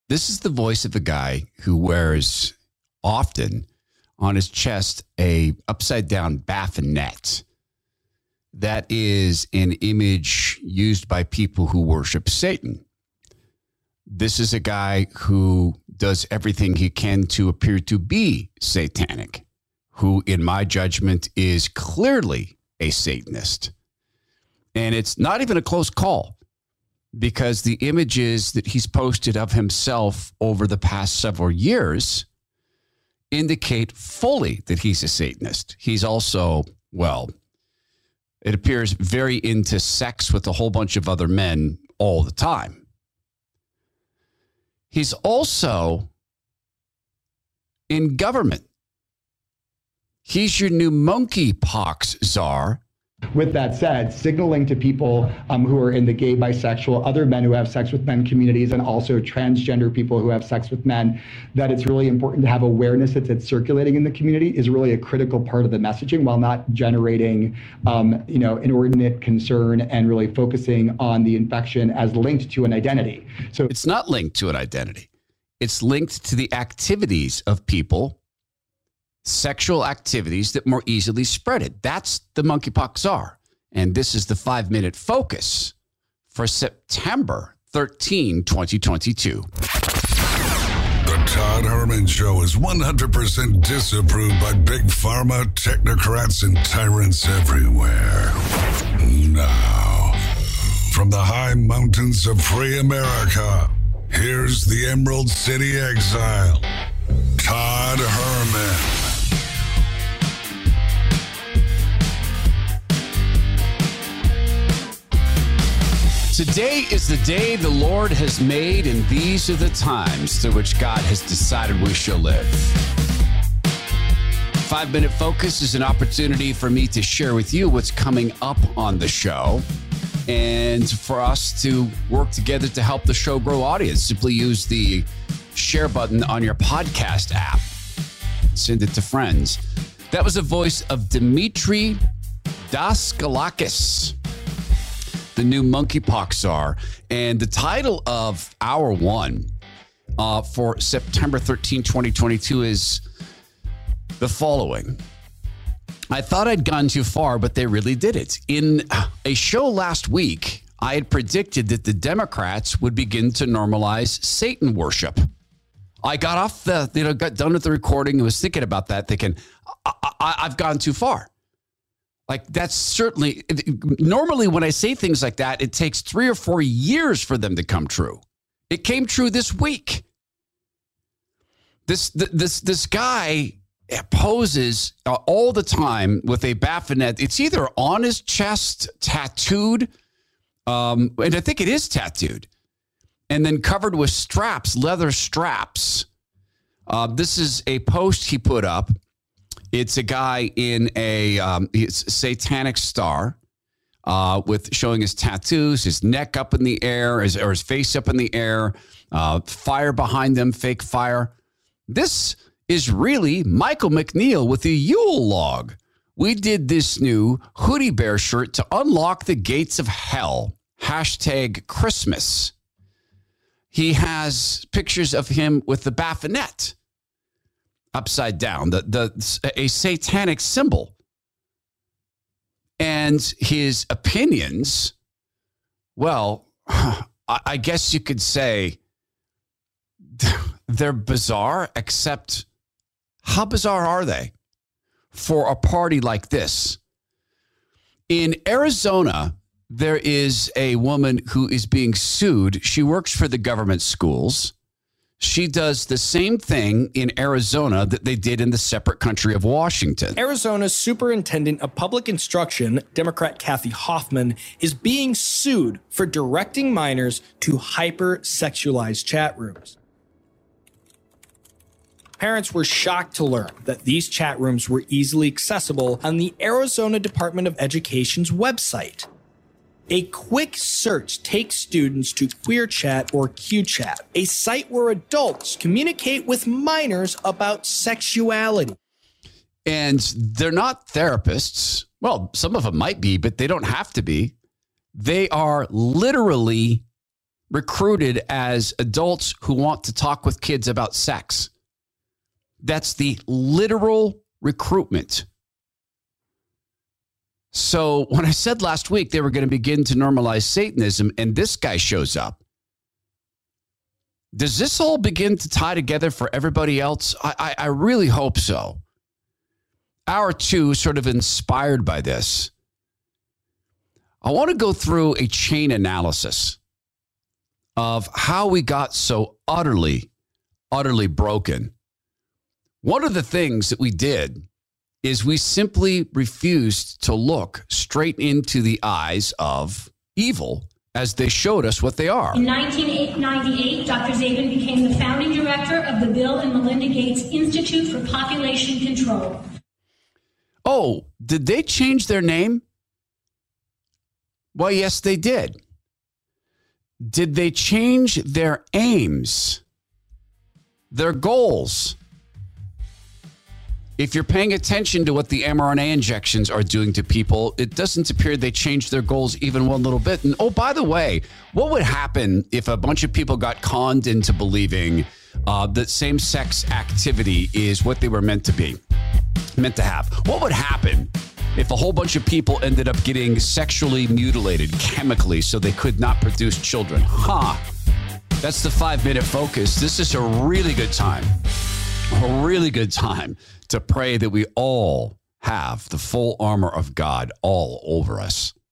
This is the voice of a guy who wears often on his chest a upside down bassinet. That is an image used by people who worship Satan. This is a guy who does everything he can to appear to be satanic, who, in my judgment, is clearly a Satanist. And it's not even a close call, because the images that he's posted of himself over the past several years indicate fully that he's a Satanist. He's also, well, it appears very into sex with a whole bunch of other men all the time. He's also in government. He's your new monkeypox czar. With that said, signaling to people who are in the gay, bisexual, other men who have sex with men communities, and also transgender people who have sex with men, that it's really important to have awareness that it's circulating in the community is really a critical part of the messaging, while not generating, inordinate concern and really focusing on the infection as linked to an identity. So it's not linked to an identity. It's linked to the activities of people, sexual activities that more easily spread it. That's the monkeypox czar. And this is the 5-minute focus for September 13, 2022. The Todd Herman Show is 100% disapproved by big pharma, technocrats, and tyrants everywhere. Now, from the high mountains of free America, here's the Emerald City exile, Todd Herman. Today is the day the Lord has made, and these are the times through which God has decided we shall live. 5-minute focus is an opportunity for me to share with you what's coming up on the show and for us to work together to help the show grow audience. Simply use the share button on your podcast app. Send it to friends. That was the voice of Dimitri Daskalakis, the new monkeypox czar. And the title of Hour 1 for September 13, 2022 is the following. I thought I'd gone too far, but they really did it. In a show last week, I had predicted that the Democrats would begin to normalize Satan worship. I got off got done with the recording and was thinking about that, thinking, I've gone too far. Like, that's certainly, normally when I say things like that, it takes 3 or 4 years for them to come true. It came true this week. This guy poses all the time with a bassinet. It's either on his chest, tattooed, and I think it is tattooed, and then covered with straps, leather straps. This is a post he put up. It's a guy in a satanic star with showing his tattoos, his neck up in the air, or his face up in the air, fire behind them, fake fire. This is really Michael McNeil with a Yule log. We did this new hoodie bear shirt to unlock the gates of hell. #Christmas. He has pictures of him with the bassinet upside down, a satanic symbol. And his opinions, well, I guess you could say they're bizarre, except how bizarre are they for a party like this? In Arizona, there is a woman who is being sued. She works for the government schools. She does the same thing in Arizona that they did in the separate country of Washington. Arizona's Superintendent of Public Instruction, Democrat Kathy Hoffman, is being sued for directing minors to hyper-sexualized chat rooms. Parents were shocked to learn that these chat rooms were easily accessible on the Arizona Department of Education's website. A quick search takes students to QueerChat or QChat, a site where adults communicate with minors about sexuality. And they're not therapists. Well, some of them might be, but they don't have to be. They are literally recruited as adults who want to talk with kids about sex. That's the literal recruitment. So when I said last week they were going to begin to normalize Satanism and this guy shows up, does this all begin to tie together for everybody else? I really hope so. Hour 2, sort of inspired by this. I want to go through a chain analysis of how we got so utterly broken. One of the things that we did is we simply refused to look straight into the eyes of evil as they showed us what they are. In 1998, Dr. Zabin became the founding director of the Bill and Melinda Gates Institute for Population Control. Oh, did they change their name? Well, yes, they did. Did they change their aims, their goals? If you're paying attention to what the mRNA injections are doing to people, it doesn't appear they changed their goals even one little bit. And oh, by the way, what would happen if a bunch of people got conned into believing that same-sex activity is what they were meant to have? What would happen if a whole bunch of people ended up getting sexually mutilated chemically so they could not produce children? That's the 5-minute focus. This is a really good time to pray that we all have the full armor of God all over us.